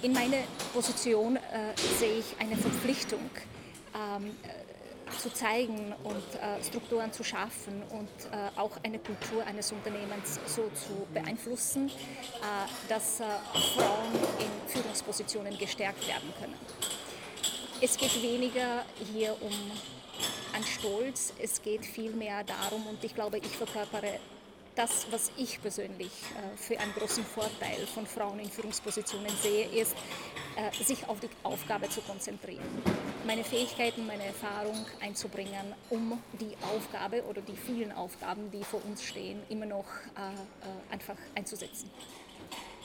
In meiner Position sehe ich eine Verpflichtung, zu zeigen und Strukturen zu schaffen und auch eine Kultur eines Unternehmens so zu beeinflussen, dass Frauen in Führungspositionen gestärkt werden können. Es geht weniger hier an Stolz, es geht vielmehr darum, und ich glaube, ich verkörpere das, was ich persönlich für einen großen Vorteil von Frauen in Führungspositionen sehe, ist, sich auf die Aufgabe zu konzentrieren, meine Fähigkeiten, meine Erfahrung einzubringen, um die Aufgabe oder die vielen Aufgaben, die vor uns stehen, immer noch einfach einzusetzen.